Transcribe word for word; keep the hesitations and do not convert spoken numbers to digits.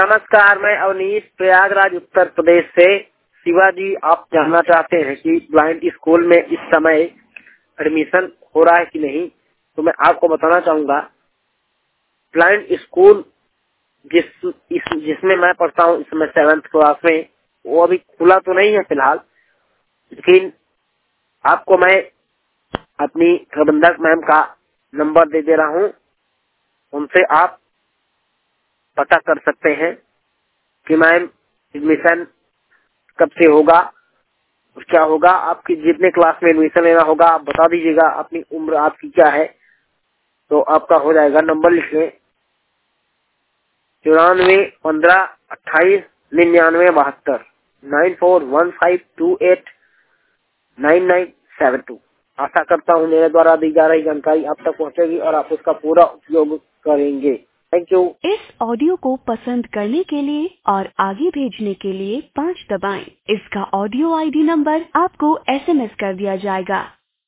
नमस्कार, मैं अवनीश प्रयागराज उत्तर प्रदेश से। शिवाजी, आप जानना चाहते हैं कि ब्लाइंड स्कूल में इस समय एडमिशन हो रहा है कि नहीं, तो मैं आपको बताना चाहूँगा। ब्लाइंड स्कूल जिस इस जिसमें मैं पढ़ता हूँ इस समय सेवेंथ क्लास में, वो अभी खुला तो नहीं है फिलहाल, लेकिन आपको मैं अपनी प्रबंधक मैम का नंबर दे दे रहा हूँ। उनसे आप पता कर सकते हैं कि मैम एडमिशन कब से होगा और क्या होगा। आपकी जितने क्लास में एडमिशन लेना होगा आप बता दीजिएगा, अपनी उम्र आपकी क्या है, तो आपका हो जाएगा। नंबर लिख लें, चौरानवे पंद्रह अट्ठाईस निन्यानवे बहत्तर, nine four one five two eight nine nine seven two. आशा करता हूँ मेरे द्वारा दी जा रही जानकारी आप तक पहुँचेगी और आप उसका पूरा उपयोग करेंगे। Thank you. इस ऑडियो को पसंद करने के लिए और आगे भेजने के लिए पाँच दबाएं। इसका ऑडियो आईडी नंबर आपको एसएमएस कर दिया जाएगा।